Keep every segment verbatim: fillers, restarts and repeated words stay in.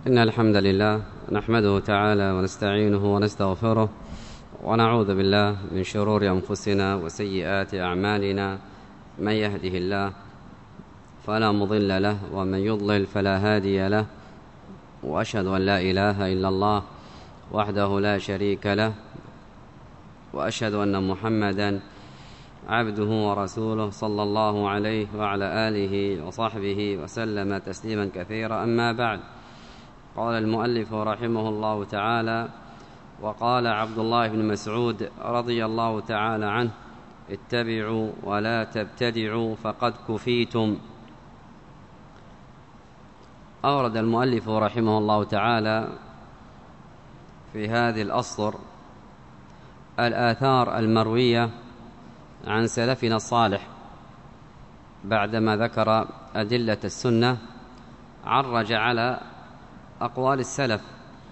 إن الحمد لله نحمده تعالى ونستعينه ونستغفره ونعوذ بالله من شرور أنفسنا وسيئات أعمالنا. من يهده الله فلا مضل له ومن يضلل فلا هادي له، وأشهد أن لا إله إلا الله وحده لا شريك له، وأشهد أن محمدًا عبده ورسوله صلى الله عليه وعلى آله وصحبه وسلم تسليما كثيرا. أما بعد، قال المؤلف رحمه الله تعالى: وقال عبد الله بن مسعود رضي الله تعالى عنه: اتبعوا ولا تبتدعوا فقد كفيتم. أورد المؤلف رحمه الله تعالى في هذه الأسطر الآثار المروية عن سلفنا الصالح. بعدما ذكر أدلة السنة عرج على أقوال السلف،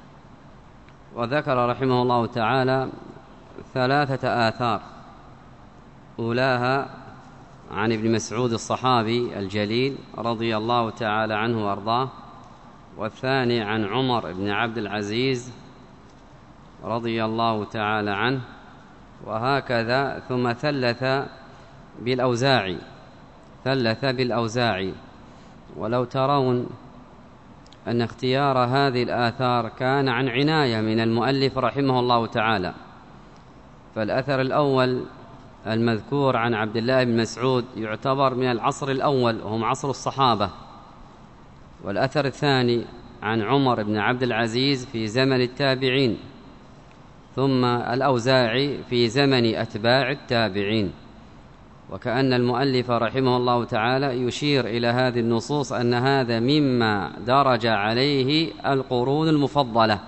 وذكر رحمه الله تعالى ثلاثة آثار: أولاها عن ابن مسعود الصحابي الجليل رضي الله تعالى عنه وأرضاه، والثاني عن عمر بن عبد العزيز رضي الله تعالى عنه، وهكذا ثم ثلث بالأوزاعي ثلث بالأوزاعي ولو ترون أن اختيار هذه الآثار كان عن عناية من المؤلف رحمه الله تعالى. فالأثر الأول المذكور عن عبد الله بن مسعود يعتبر من العصر الأول وهم عصر الصحابة، والأثر الثاني عن عمر بن عبد العزيز في زمن التابعين، ثم الأوزاعي في زمن أتباع التابعين. وكأن المؤلف رحمه الله تعالى يشير إلى هذه النصوص أن هذا مما درج عليه القرون المفضلة،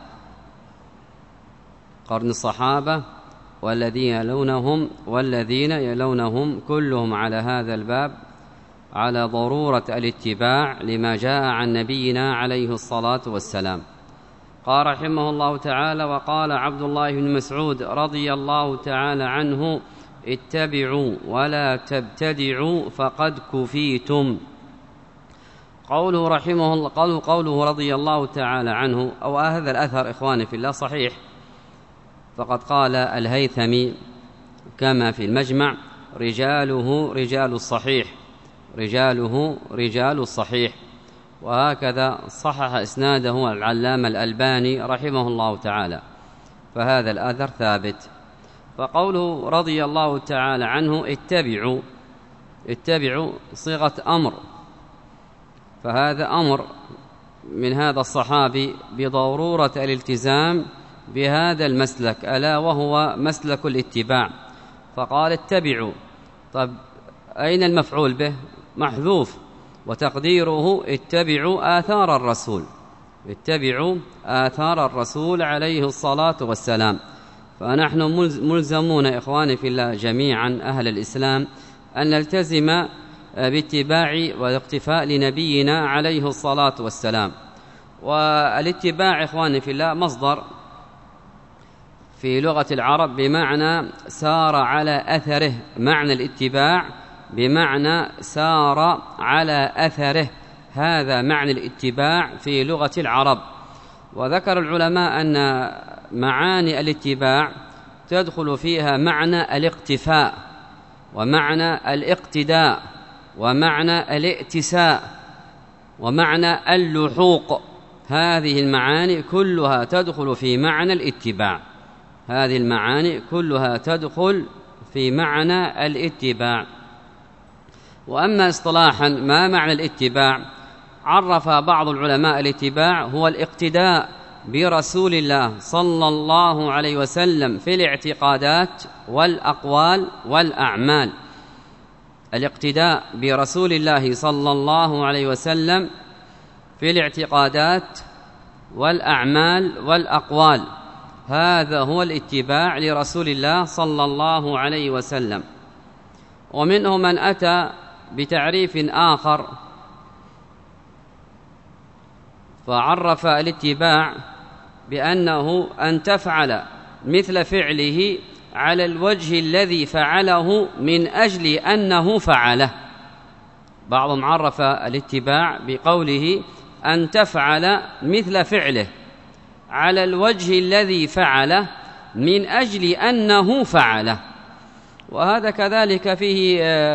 قرن الصحابة والذين يلونهم والذين يلونهم كلهم على هذا الباب على ضرورة الاتباع لما جاء عن نبينا عليه الصلاة والسلام. قال رحمه الله تعالى: وقال عبد الله بن مسعود رضي الله تعالى عنه: اتبعوا ولا تبتدعوا فقد كفيتم. قوله رحمه الله قوله, قوله رضي الله تعالى عنه، أو هذا الأثر إخواني في الله صحيح، فقد قال الهيثمي كما في المجمع: رجاله رجال الصحيح رجاله رجال الصحيح. وهكذا صحح إسناده العلامة الألباني رحمه الله تعالى، فهذا الأثر ثابت. فقوله رضي الله تعالى عنه اتبعوا اتبعوا صيغة أمر، فهذا أمر من هذا الصحابي بضرورة الالتزام بهذا المسلك، ألا وهو مسلك الاتباع. فقال اتبعوا، طب أين المفعول به؟ محذوف، وتقديره اتبعوا آثار الرسول اتبعوا آثار الرسول عليه الصلاة والسلام. فنحن ملزمون إخواني في الله جميعا أهل الإسلام أن نلتزم باتباع والاقتفاء لنبينا عليه الصلاة والسلام. والاتباع إخواني في الله مصدر في لغة العرب بمعنى سار على أثره، معنى الاتباع بمعنى سار على أثره، هذا معنى الاتباع في لغة العرب. وذكر العلماء أن معاني الاتباع تدخل فيها معنى الاقتفاء، ومعنى الاقتداء، ومعنى الائتساء، ومعنى اللحوق. هذه المعاني كلها تدخل في معنى الاتباع هذه المعاني كلها تدخل في معنى الاتباع. وأما اصطلاحا ما معنى الاتباع؟ عرف بعض العلماء الاتباع هو الاقتداء برسول الله صلى الله عليه وسلم في الاعتقادات والأقوال والأعمال. الاقتداء برسول الله صلى الله عليه وسلم في الاعتقادات والأعمال والأقوال، هذا هو الاتباع لرسول الله صلى الله عليه وسلم. ومنهم من أتى بتعريف آخر فعرف الاتباع بأنه أن تفعل مثل فعله على الوجه الذي فعله من أجل أنه فعله. بعضهم عرف الاتباع بقوله أن تفعل مثل فعله على الوجه الذي فعله من أجل أنه فعله. وهذا كذلك فيه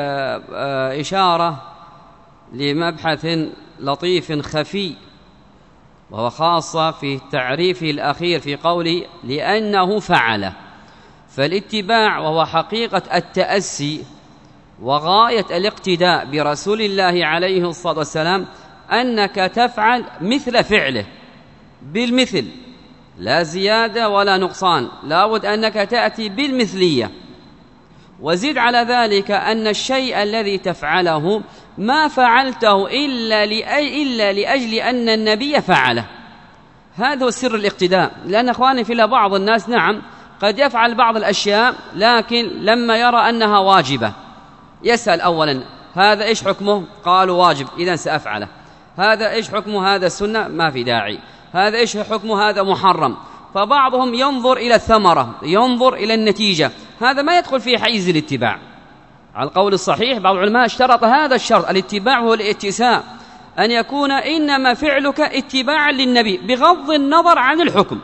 إشارة لمبحث لطيف خفي، وهو خاصة في التعريف الأخير في قوله لأنه فعل. فالاتباع وهو حقيقة التأسي وغاية الاقتداء برسول الله عليه الصلاة والسلام أنك تفعل مثل فعله بالمثل، لا زيادة ولا نقصان، لا بد أنك تأتي بالمثلية. وزد على ذلك أن الشيء الذي تفعله ما فعلته إلا, إلا لأجل أن النبي فعله. هذا هو سر الاقتداء. لأن أخواني في الله بعض الناس نعم قد يفعل بعض الأشياء، لكن لما يرى أنها واجبة يسأل أولا هذا إيش حكمه؟ قالوا واجب، إذن سأفعله. هذا إيش حكمه؟ هذا السنة، ما في داعي. هذا إيش حكمه؟ هذا محرم. فبعضهم ينظر إلى الثمرة، ينظر إلى النتيجة، هذا ما يدخل في حيز الاتباع. على القول الصحيح بعض العلماء اشترط هذا الشرط، الاتباع هو الاتساء، أن يكون إنما فعلك اتباعا للنبي بغض النظر عن الحكم.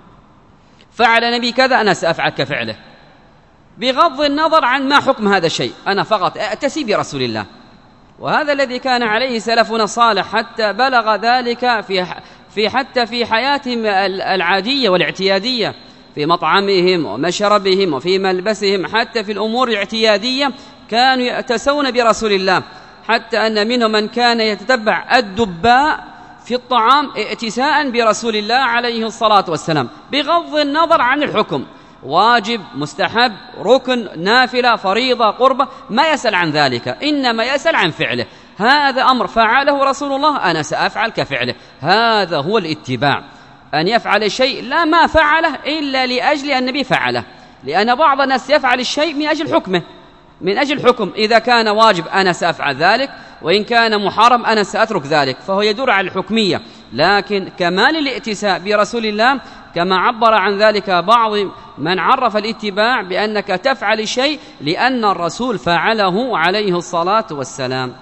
فعل نبي كذا أنا سأفعل كفعله بغض النظر عن ما حكم هذا الشيء، أنا فقط أتسي برسول الله. وهذا الذي كان عليه سلفنا الصالح حتى بلغ ذلك في في حتى في حياتهم العادية والاعتيادية، في مطعمهم ومشربهم وفي ملبسهم، حتى في الأمور الاعتيادية كانوا يأتسون برسول الله، حتى أن منهم من كان يتتبع الدباء في الطعام ائتساء برسول الله عليه الصلاة والسلام بغض النظر عن الحكم، واجب، مستحب، ركن، نافلة، فريضة، قربة، ما يسأل عن ذلك، إنما يسأل عن فعله. هذا أمر فعله رسول الله أنا سأفعل كفعله. هذا هو الاتباع، أن يفعل الشيء لا ما فعله إلا لأجل أن النبي فعله. لأن بعض الناس يفعل الشيء من أجل حكمه، من أجل حكم، إذا كان واجب أنا سأفعل ذلك، وإن كان محرم أنا سأترك ذلك، فهو يدور على الحكمية. لكن كمال الائتساء برسول الله كما عبر عن ذلك بعض من عرف الاتباع بأنك تفعل الشيء لأن الرسول فعله عليه الصلاة والسلام.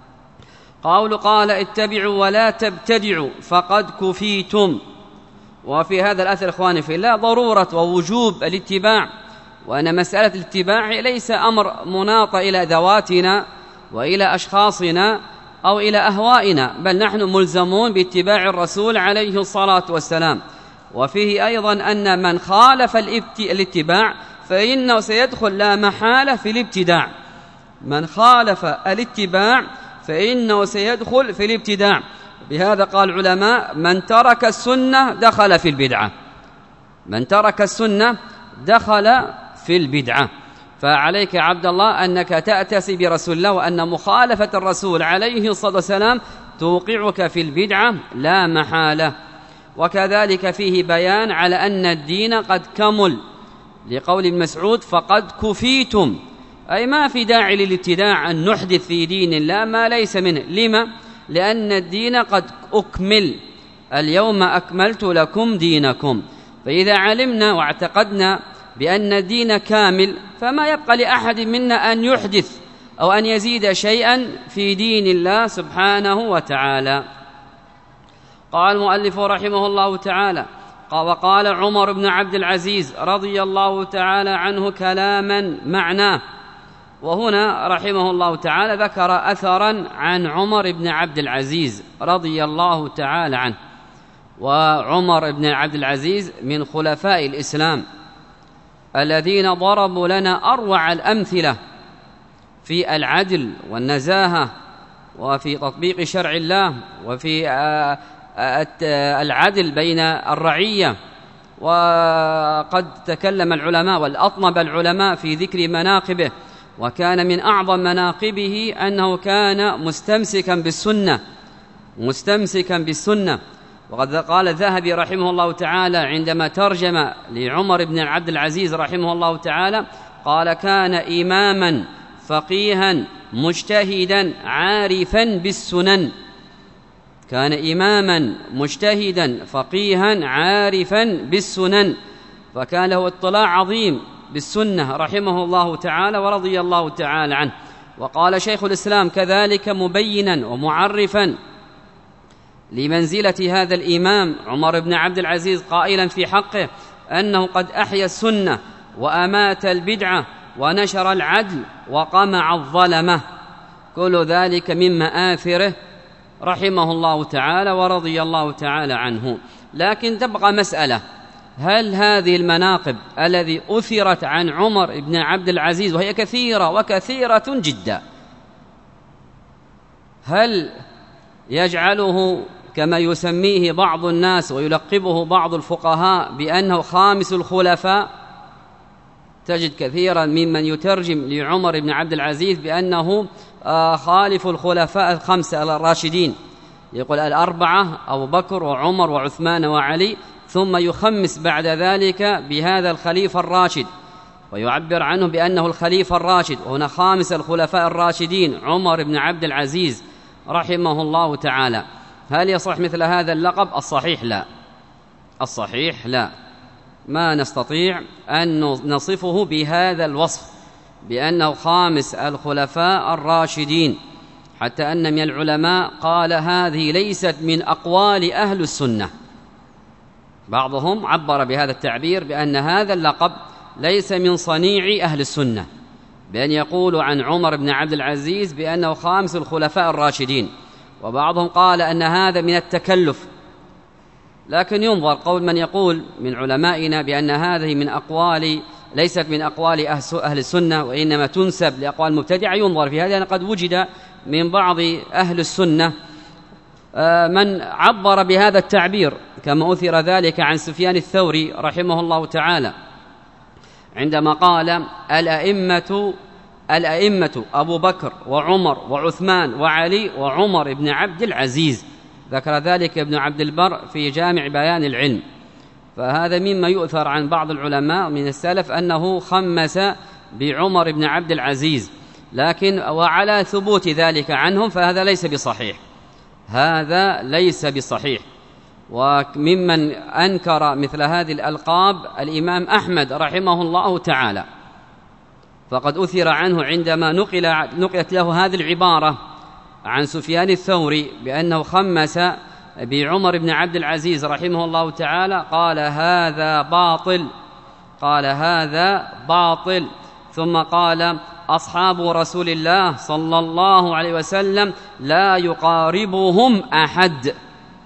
قول قال اتبعوا ولا تبتدعوا فقد كفيتم. وفي هذا الأثر إخواني في الله ضرورة ووجوب الاتباع، وأن مسألة الاتباع ليس أمر مناط إلى ذواتنا وإلى أشخاصنا أو إلى أهوائنا، بل نحن ملزمون باتباع الرسول عليه الصلاة والسلام. وفيه أيضا أن من خالف الاتباع فإنه سيدخل لا محالة في الابتداع. من خالف الاتباع فإنه سيدخل في الابتداع. بهذا قال العلماء من ترك السنة دخل في البدعة، من ترك السنة دخل في البدعة. فعليك عبد الله أنك تأتسي برسول الله، وأن مخالفة الرسول عليه الصلاة والسلام توقعك في البدعة لا محالة. وكذلك فيه بيان على أن الدين قد كمل، لقول ابن مسعود فقد كفيتم، أي ما في داعي للابتداع أن نحدث في دين الله ما ليس منه. لما؟ لأن الدين قد أكمل، اليوم أكملت لكم دينكم. فإذا علمنا واعتقدنا بأن الدين كامل فما يبقى لأحد منا أن يحدث أو أن يزيد شيئا في دين الله سبحانه وتعالى. قال المؤلف رحمه الله تعالى وقال عمر بن عبد العزيز رضي الله تعالى عنه كلاما معناه. وهنا رحمه الله تعالى ذكر أثرا عن عمر بن عبد العزيز رضي الله تعالى عنه. وعمر بن عبد العزيز من خلفاء الإسلام الذين ضربوا لنا أروع الأمثلة في العدل والنزاهة وفي تطبيق شرع الله وفي العدل بين الرعية. وقد تكلم العلماء والأطنب العلماء في ذكر مناقبه، وكان من أعظم مناقبه أنه كان مستمسكا بالسنة، مستمسكا بالسنة. وقد قال الذهبي رحمه الله تعالى عندما ترجم لعمر بن عبد العزيز رحمه الله تعالى قال كان إماما فقيها مجتهدا عارفا بالسنن، كان إماما مجتهدا فقيها عارفا بالسنن، فكان له اطلاع عظيم بالسنة رحمه الله تعالى ورضي الله تعالى عنه. وقال شيخ الإسلام كذلك مبينا ومعرفا لمنزلة هذا الإمام عمر بن عبد العزيز قائلا في حقه أنه قد أحيا السنة وأمات البدعة ونشر العدل وقمع الظلمة، كل ذلك من مآثره رحمه الله تعالى ورضي الله تعالى عنه. لكن تبقى مسألة: هل هذه المناقب الذي أثرت عن عمر بن عبد العزيز وهي كثيرة وكثيرة جدا، هل يجعله كما يسميه بعض الناس ويلقبه بعض الفقهاء بأنه خامس الخلفاء؟ تجد كثيرا ممن يترجم لعمر بن عبد العزيز بأنه خالف الخلفاء الخمسة الراشدين، يقول الأربعة أبو بكر وعمر وعثمان وعلي، ثم يخمس بعد ذلك بهذا الخليفة الراشد ويعبر عنه بأنه الخليفة الراشد، وهنا خامس الخلفاء الراشدين عمر بن عبد العزيز رحمه الله تعالى. هل يصح مثل هذا اللقب؟ الصحيح لا، الصحيح لا، ما نستطيع أن نصفه بهذا الوصف بأنه خامس الخلفاء الراشدين، حتى أن من العلماء قال هذه ليست من أقوال أهل السنة. بعضهم عبر بهذا التعبير بأن هذا اللقب ليس من صنيع أهل السنة، بأن يقول عن عمر بن عبد العزيز بأنه خامس الخلفاء الراشدين، وبعضهم قال أن هذا من التكلف. لكن ينظر قول من يقول من علمائنا بأن هذه من أقوال ليست من أقوال أهل السنة وإنما تنسب لأقوال المبتدعة، ينظر في هذا، لأن قد وجد من بعض أهل السنة من عبر بهذا التعبير، كما أثر ذلك عن سفيان الثوري رحمه الله تعالى عندما قال الأئمة الأئمة أبو بكر وعمر وعثمان وعلي وعمر بن عبد العزيز، ذكر ذلك ابن عبد البر في جامع بيان العلم. فهذا مما يؤثر عن بعض العلماء من السلف أنه خمس بعمر بن عبد العزيز، لكن وعلى ثبوت ذلك عنهم فهذا ليس بصحيح، هذا ليس بصحيح. وممن أنكر مثل هذه الألقاب الإمام أحمد رحمه الله تعالى، فقد أثر عنه عندما نقل نقلت له هذه العبارة عن سفيان الثوري بأنه خمس بعمر بن عبد العزيز رحمه الله تعالى، قال هذا باطل، قال هذا باطل، ثم قال أصحاب رسول الله صلى الله عليه وسلم لا يقاربهم أحد،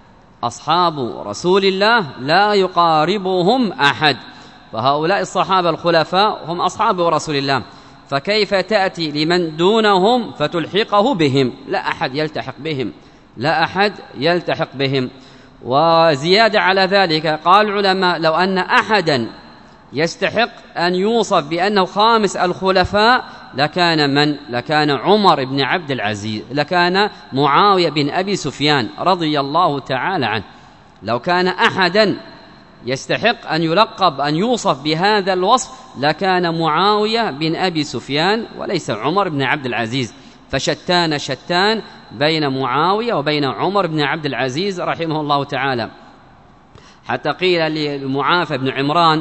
أصحاب رسول الله لا يقاربهم أحد، فهؤلاء الصحابة الخلفاء هم أصحاب رسول الله، فكيف تأتي لمن دونهم فتلحقه بهم؟ لا أحد يلتحق بهم، لا أحد يلتحق بهم. وزيادة على ذلك قال العلماء لو أن أحدا يستحق أن يوصف بأنه خامس الخلفاء لكان من؟ لكان عمر بن عبد العزيز، لكان معاوية بن أبي سفيان رضي الله تعالى عنه. لو كان أحدا يستحق أن يلقب أن يوصف بهذا الوصف لكان معاوية بن أبي سفيان وليس عمر بن عبد العزيز، فشتان شتان بين معاوية وبين عمر بن عبد العزيز رحمه الله تعالى. حتى قيل لمعافى بن عمران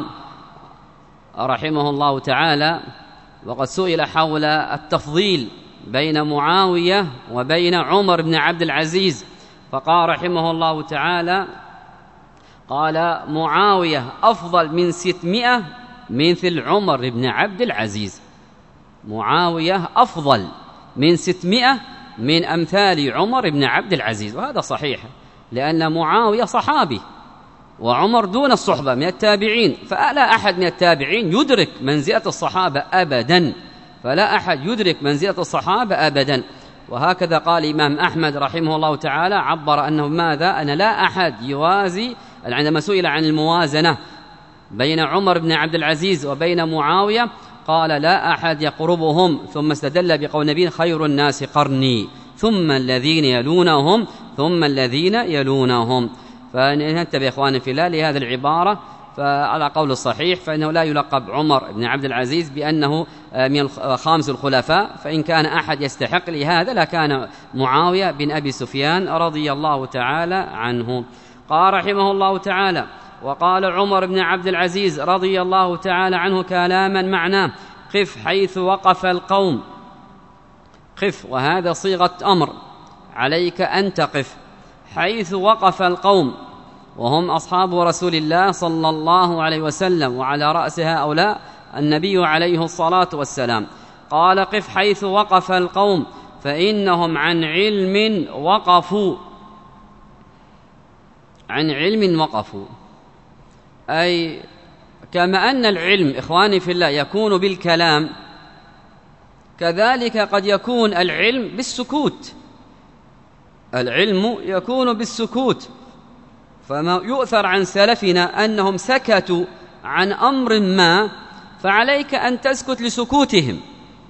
رحمه الله تعالى وقد سئل حول التفضيل بين معاوية وبين عمر بن عبد العزيز، فقال رحمه الله تعالى قال معاوية أفضل من ستمائة مثل عمر بن عبد العزيز، معاوية أفضل من ستمائة من أمثال عمر بن عبد العزيز. وهذا صحيح، لأن معاوية صحابي وعمر دون الصحبة من التابعين، فلا أحد من التابعين يدرك منزلة الصحابة أبدا، فلا أحد يدرك منزلة الصحابة أبدا. وهكذا قال الإمام أحمد رحمه الله تعالى، عبر أنه ماذا؟ أن لا أحد يوازي، عندما سئل عن الموازنة بين عمر بن عبد العزيز وبين معاوية قال لا أحد يقربهم، ثم استدل بقول النبي خير الناس قرني ثم الذين يلونهم ثم الذين يلونهم. فننتبه إخواني في الله لهذه العبارة، فعلى قول الصحيح فإنه لا يلقب عمر بن عبد العزيز بأنه من خامس الخلفاء، فإن كان أحد يستحق لهذا لكان معاوية بن أبي سفيان رضي الله تعالى عنه. قال رحمه الله تعالى وقال عمر بن عبد العزيز رضي الله تعالى عنه كلاما معناه قف حيث وقف القوم، قف وهذا صيغة أمر، عليك أن تقف حيث وقف القوم وهم أصحاب رسول الله صلى الله عليه وسلم، وعلى رأس هؤلاء النبي عليه الصلاة والسلام. قال: قف حيث وقف القوم فإنهم عن علم وقفوا. عن علم وقفوا، أي كما أن العلم إخواني في الله يكون بالكلام، كذلك قد يكون العلم بالسكوت. العلم يكون بالسكوت، فما يؤثر عن سلفنا أنهم سكتوا عن أمر ما، فعليك أن تسكت لسكوتهم،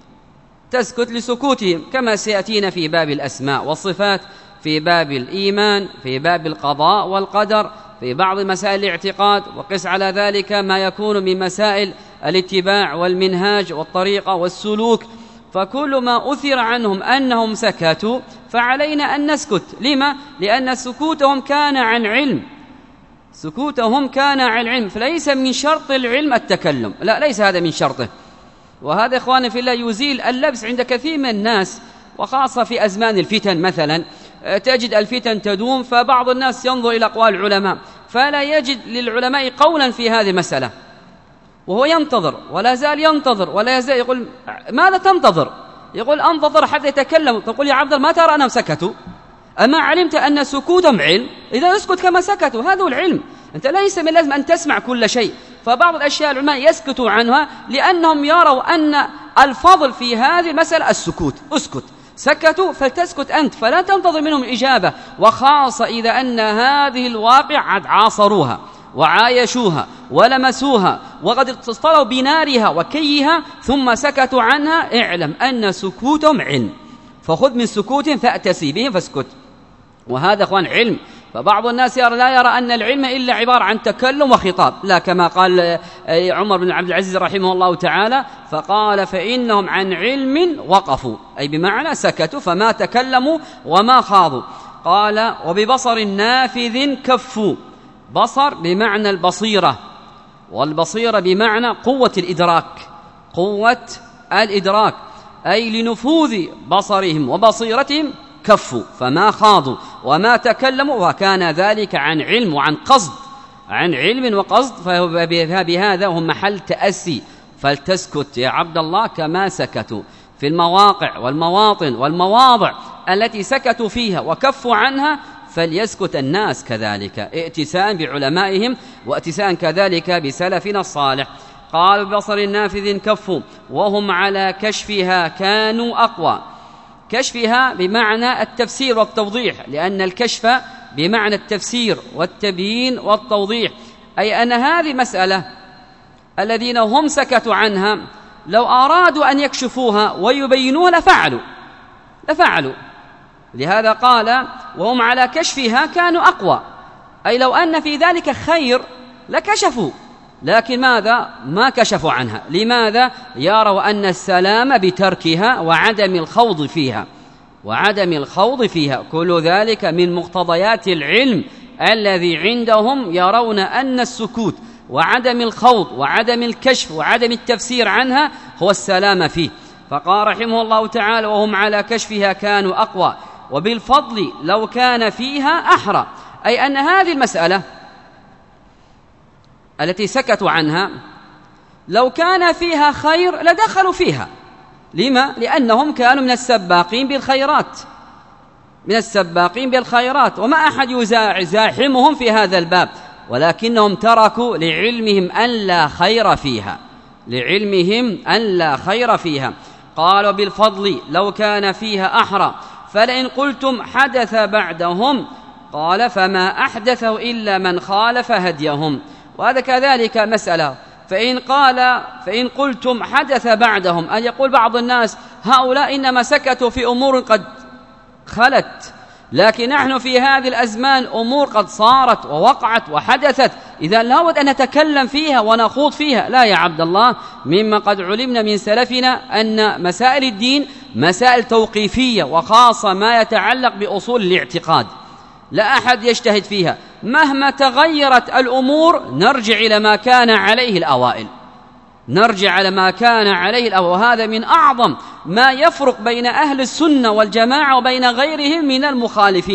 تسكت لسكوتهم، كما سيأتينا في باب الأسماء والصفات، في باب الإيمان، في باب القضاء والقدر، في بعض مسائل الاعتقاد، وقس على ذلك ما يكون من مسائل الاتباع والمنهاج والطريقة والسلوك. فكل ما أثر عنهم أنهم سكتوا فعلينا أن نسكت. لما؟ لأن سكوتهم كان عن علم، سكوتهم كان عن علم، فليس من شرط العلم التكلم، لا، ليس هذا من شرطه. وهذا إخواني في الله يزيل اللبس عند كثير من الناس، وخاصة في أزمان الفتن مثلا، تجد الفتن تدوم، فبعض الناس ينظر إلى أقوال العلماء فلا يجد للعلماء قولا في هذه المسألة، وهو ينتظر ولا زال ينتظر ولا يزال يقول: ماذا تنتظر؟ يقول: أنتظر حتى يتكلم. تقول: يا عبد الله، ما ترى أنهم سكتوا؟ أما علمت أن سكوتهم علم؟ إذا اسكت كما سكتوا، هذا هو العلم. أنت ليس من لازم أن تسمع كل شيء، فبعض الأشياء العلماء يسكتوا عنها لأنهم يروا أن الفضل في هذه المسألة السكوت. اسكت، سكتوا فلتسكت أنت، فلا تنتظر منهم الإجابة، وخاصة إذا أن هذه الواقع عاصروها وعايشوها ولمسوها وقد اتصلوا بنارها وكيها ثم سكتوا عنها. اعلم أن سكوتهم علم، فخذ من سكوتهم فأتسي بهم فاسكت. وهذا أخوان علم. فبعض الناس يرى لا يرى أن العلم إلا عبارة عن تكلم وخطاب، لا، كما قال عمر بن عبد العزيز رحمه الله تعالى، فقال: فإنهم عن علم وقفوا، أي بمعنى سكتوا فما تكلموا وما خاضوا. قال: وببصر نافذ كفوا. بصر بمعنى البصيرة، والبصيرة بمعنى قوة الإدراك، قوة الإدراك، أي لنفوذ بصرهم وبصيرتهم كفوا فما خاضوا وما تكلموا، وكان ذلك عن علم وعن قصد، عن علم وقصد، فبهذا هم محل تأسي. فلتسكت يا عبد الله كما سكتوا في المواقع والمواطن والمواضع التي سكتوا فيها وكفوا عنها، فليسكت الناس كذلك، ائتساء بعلمائهم واتساء كذلك بسلفنا الصالح. قال: ببصر نافذ كفوا وهم على كشفها كانوا أقوى. كشفها بمعنى التفسير والتوضيح، لأن الكشف بمعنى التفسير والتبيين والتوضيح، أي أن هذه مسألة الذين هم سكتوا عنها لو أرادوا أن يكشفوها ويبينوها لفعلوا لفعلوا لهذا قال: وهم على كشفها كانوا أقوى، أي لو أن في ذلك خير لكشفوا، لكن ماذا؟ ما كشفوا عنها. لماذا؟ يروا أن السلام بتركها وعدم الخوض فيها، وعدم الخوض فيها كل ذلك من مقتضيات العلم الذي عندهم، يرون أن السكوت وعدم الخوض وعدم الكشف وعدم التفسير عنها هو السلام فيه. فقال رحمه الله تعالى: وهم على كشفها كانوا أقوى، وبالفضل لو كان فيها أحرى، أي أن هذه المسألة التي سكتوا عنها لو كان فيها خير لدخلوا فيها. لما؟ لأنهم كانوا من السباقين بالخيرات، من السباقين بالخيرات، وما أحد يزاحمهم في هذا الباب، ولكنهم تركوا لعلمهم أن لا خير فيها، لعلمهم أن لا خير فيها. قالوا: بالفضل لو كان فيها أحرى، فلئن قلتم حدث بعدهم، قال: فما أحدثه إلا من خالف هديهم. وهذا كذلك مسألة. فإن قال فإن قلتم حدث بعدهم، أن يقول بعض الناس: هؤلاء إنما سكتوا في أمور قد خلت، لكن نحن في هذه الأزمان أمور قد صارت ووقعت وحدثت، إذا لابد أن نتكلم فيها ونخوض فيها. لا يا عبد الله، مما قد علمنا من سلفنا أن مسائل الدين مسائل توقيفية، وخاصة ما يتعلق بأصول الاعتقاد لا أحد يجتهد فيها، مهما تغيرت الأمور نرجع إلى ما كان عليه الأوائل، نرجع على ما كان عليه الأوائل. وهذا من أعظم ما يفرق بين أهل السنة والجماعة وبين غيرهم من المخالفين،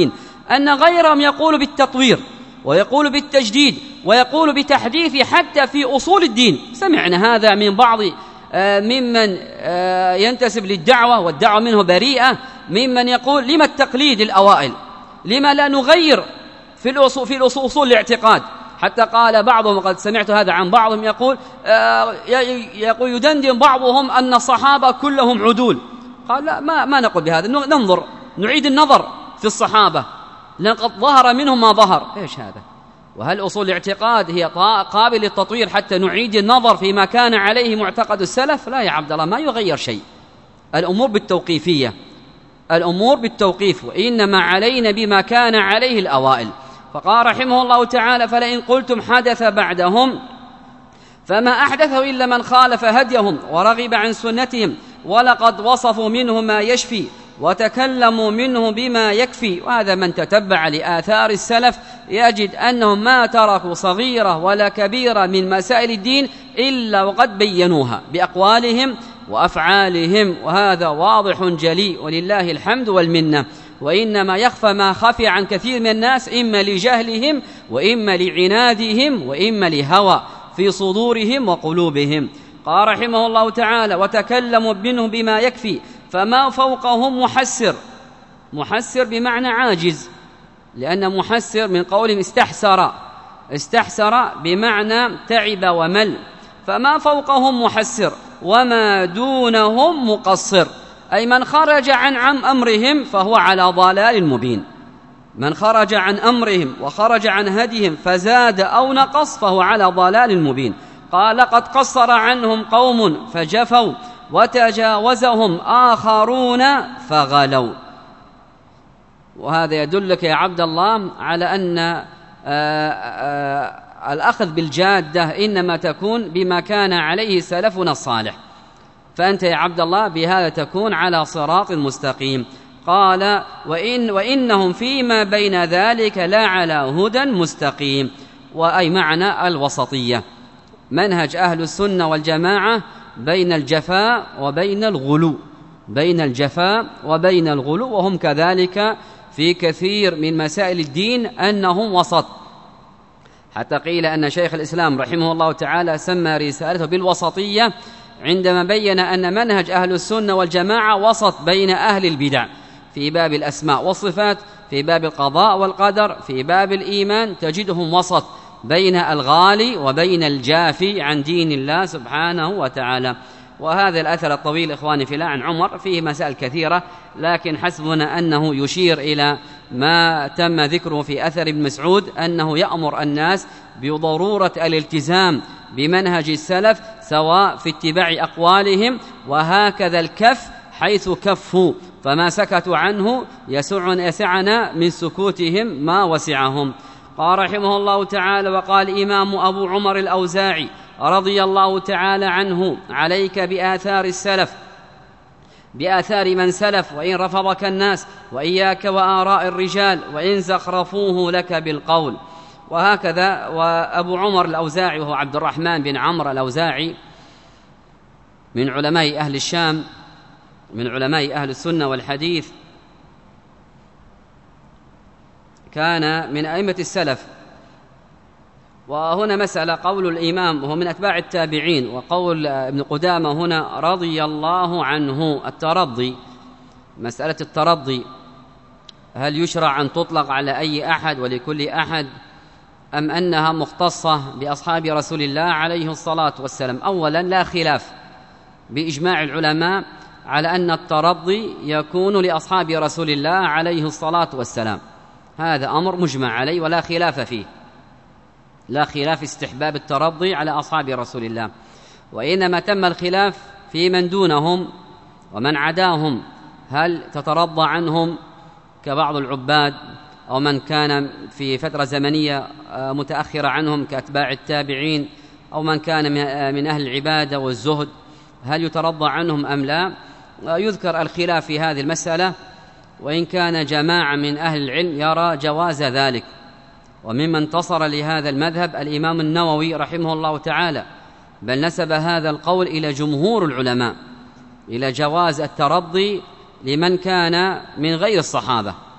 أن غيرهم يقول بالتطوير ويقول بالتجديد ويقول بتحديث حتى في أصول الدين. سمعنا هذا من بعض ممن ينتسب للدعوة والدعوة منه بريئة، ممن يقول لما التقليد الأوائل، لما لا نغير في الأصول في أصول الاعتقاد. حتى قال بعضهم، وقد سمعت هذا عن بعضهم، يقول يقول يدندن بعضهم أن الصحابة كلهم عدول. قال لا، ما, ما نقول بهذا، ننظر نعيد النظر في الصحابة لقد ظهر منهم ما ظهر. إيش هذا؟ وهل أصول الاعتقاد هي قابل للتطوير حتى نعيد النظر فيما كان عليه معتقد السلف؟ لا يا عبد الله، ما يغير شيء. الأمور بالتوقيفية، الأمور بالتوقيف، وإنما علينا بما كان عليه الأوائل. فقال رحمه الله تعالى: فلئن قلتم حدث بعدهم فما أحدثه إلا من خالف هديهم ورغب عن سنتهم، ولقد وصفوا منه ما يشفي وتكلموا منه بما يكفي. وهذا من تتبع لآثار السلف يجد أنهم ما تركوا صغيرة ولا كبيرة من مسائل الدين إلا وقد بينوها بأقوالهم وأفعالهم، وهذا واضح جلي ولله الحمد والمنة. وإنما يخفى ما خفي عن كثير من الناس، إما لجهلهم وإما لعنادهم وإما لهوى في صدورهم وقلوبهم. قال رحمه الله تعالى: وتكلموا منه بما يكفي، فما فوقهم محسر. محسر بمعنى عاجز، لأن محسر من قولهم استحسر، استحسر بمعنى تعب ومل. فما فوقهم محسر وما دونهم مقصر، أي من خرج عن عن أمرهم فهو على ضلال مبين. من خرج عن أمرهم وخرج عن هديهم فزاد أو نقص فهو على ضلال مبين. قال: قد قصر عنهم قوم فجفوا وتجاوزهم آخرون فغلوا. وهذا يدلك يا عبد الله على أن آآ آآ الأخذ بالجادة إنما تكون بما كان عليه سلفنا الصالح، فأنت يا عبد الله بهذا تكون على صراط مستقيم. قال: وإن وإنهم فيما بين ذلك لا على هدى مستقيم، وأي معنى الوسطية، منهج أهل السنة والجماعة بين الجفاء وبين الغلو، بين الجفاء وبين الغلو، وهم كذلك في كثير من مسائل الدين أنهم وسط. حتى قيل أن شيخ الإسلام رحمه الله تعالى سمى رسالته بالوسطية عندما بين أن منهج أهل السنة والجماعة وسط بين أهل البدع في باب الأسماء والصفات، في باب القضاء والقدر، في باب الإيمان تجدهم وسط بين الغالي وبين الجافي عن دين الله سبحانه وتعالى. وهذا الأثر الطويل إخواني في الله عن عمر فيه مسائل كثيرة، لكن حسبنا أنه يشير إلى ما تم ذكره في أثر ابن مسعود أنه يأمر الناس بضرورة الالتزام بمنهج السلف سواء في اتباع أقوالهم، وهكذا الكف حيث كفوا، فما سكتوا عنه يسعنا من سكوتهم ما وسعهم. قال رحمه الله تعالى: وقال إمام أبو عمر الأوزاعي رضي الله تعالى عنه: عليك بآثار السلف، بآثار من سلف، وإن رفضك الناس، وإياك وآراء الرجال وإن زخرفوه لك بالقول. وهكذا. وأبو عمر الأوزاعي وهو عبد الرحمن بن عمرو الأوزاعي من علماء أهل الشام، من علماء أهل السنة والحديث، كان من أئمة السلف. وهنا مسألة، قول الإمام وهو من أتباع التابعين، وقول ابن قدامة هنا رضي الله عنه، الترضي، مسألة الترضي هل يشرع أن تطلق على أي أحد ولكل أحد، أم أنها مختصة بأصحاب رسول الله عليه الصلاة والسلام؟ أولا لا خلاف بإجماع العلماء على أن الترضي يكون لأصحاب رسول الله عليه الصلاة والسلام، هذا أمر مجمع عليه ولا خلاف فيه، لا خلاف استحباب الترضي على أصحاب رسول الله. وإنما تم الخلاف في من دونهم ومن عداهم، هل تترضى عنهم كبعض العباد أو من كان في فترة زمنية متأخرة عنهم كأتباع التابعين، أو من كان من أهل العبادة والزهد، هل يترضى عنهم أم لا؟ يذكر الخلاف في هذه المسألة، وإن كان جماعة من أهل العلم يرى جواز ذلك. وممن انتصر لهذا المذهب الإمام النووي رحمه الله تعالى، بل نسب هذا القول إلى جمهور العلماء، إلى جواز الترضي لمن كان من غير الصحابة،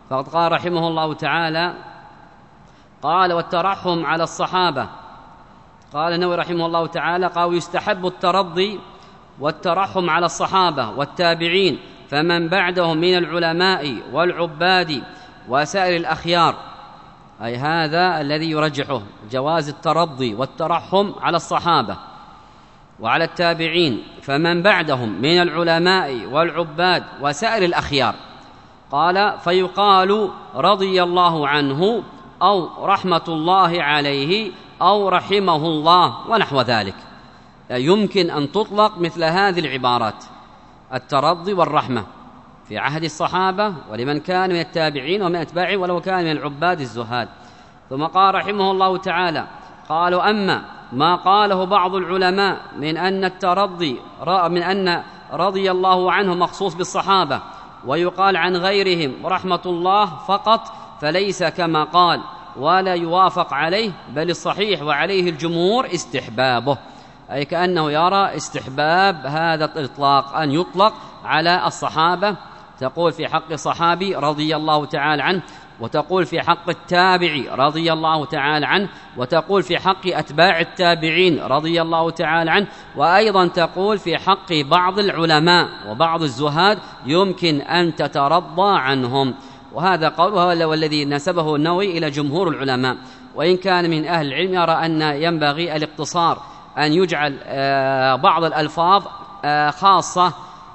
فقد قال رحمه الله تعالى: قال: والترحم على الصحابة. قال النووي رحمه الله تعالى: قال: يستحب الترضي والترحم على الصحابة والتابعين فمن بعدهم من العلماء والعباد وسائر الأخيار، أي هذا الذي يرجحه جواز الترضي والترحم على الصحابة وعلى التابعين فمن بعدهم من العلماء والعباد وسائر الأخيار. قال: فيقال رضي الله عنه أو رحمة الله عليه أو رحمه الله ونحو ذلك. يمكن أن تطلق مثل هذه العبارات: الترضي والرحمة في عهد الصحابة ولمن كان من التابعين ومن أتباعه ولو كان من العباد الزهاد. ثم قال رحمه الله تعالى: قالوا: أما ما قاله بعض العلماء من أن الترضي من أن رضي الله عنه مخصوص بالصحابة ويقال عن غيرهم رحمة الله فقط، فليس كما قال ولا يوافق عليه، بل الصحيح وعليه الجمهور استحبابه، أي كأنه يرى استحباب هذا الإطلاق أن يطلق على الصحابة، تقول في حق الصحابي رضي الله تعالى عنه، وتقول في حق التابعي رضي الله تعالى عنه، وتقول في حق أتباع التابعين رضي الله تعالى عنه، وأيضا تقول في حق بعض العلماء وبعض الزهاد يمكن أن تترضى عنهم. وهذا قوله والذي نسبه النووي إلى جمهور العلماء، وإن كان من أهل العلم يرى أن ينبغي الاقتصار، أن يجعل بعض الألفاظ خاصة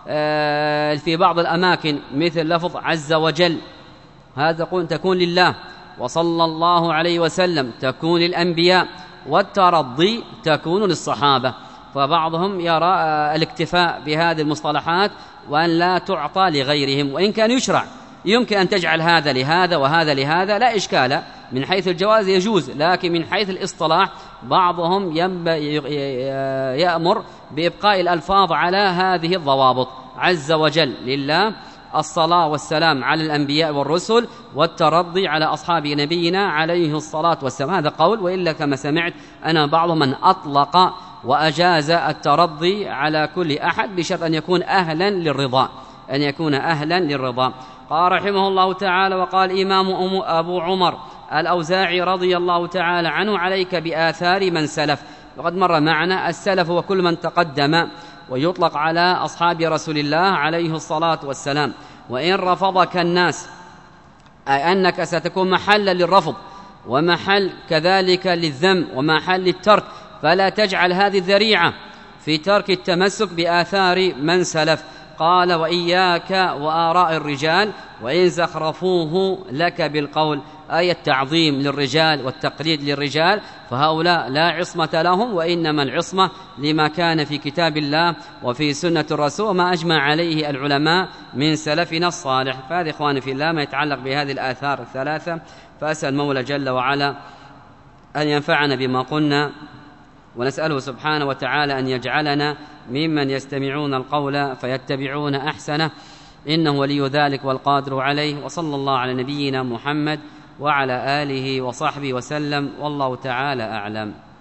في بعض الأماكن، مثل لفظ عز وجل، هذا تكون لله، وصلى الله عليه وسلم تكون للأنبياء، والترضي تكون للصحابة. فبعضهم يرى الاكتفاء بهذه المصطلحات وأن لا تعطى لغيرهم، وإن كان يشرع يمكن أن تجعل هذا لهذا وهذا لهذا، لا إشكال، من حيث الجواز يجوز، لكن من حيث الإصطلاح بعضهم يأمر بإبقاء الألفاظ على هذه الضوابط: عز وجل لله، الصلاة والسلام على الأنبياء والرسل، والترضي على أصحاب نبينا عليه الصلاة والسلام. هذا قول، وإلا كما سمعت أنا بعضهم من أطلق وأجاز الترضي على كل أحد بشرط أن يكون أهلا للرضا، أن يكون أهلا للرضا. قال رحمه الله تعالى: وقال إمام أبو عمر الأوزاعي رضي الله تعالى عنه: عليك بآثار من سلف. وقد مر معنا السلف وكل من تقدم، ويطلق على أصحاب رسول الله عليه الصلاة والسلام. وإن رفضك الناس، أي أنك ستكون محلا للرفض ومحل كذلك للذم ومحل للترك، فلا تجعل هذه الذريعة في ترك التمسك بآثار من سلف. قال: وإياك وآراء الرجال وإن زخرفوه لك بالقول، أي التعظيم للرجال والتقليد للرجال، فهؤلاء لا عصمة لهم، وإنما العصمة لما كان في كتاب الله وفي سنة الرسول وما أجمع عليه العلماء من سلفنا الصالح. فهذا إخواني في الله ما يتعلق بهذه الآثار الثلاثة، فأسأل مولى جل وعلا أن ينفعنا بما قلنا، ونسأله سبحانه وتعالى أن يجعلنا ممن يستمعون القول فيتبعون أحسنه، إنه ولي ذلك والقادر عليه. وصلى الله على نبينا محمد وعلى آله وصحبه وسلم، والله تعالى أعلم.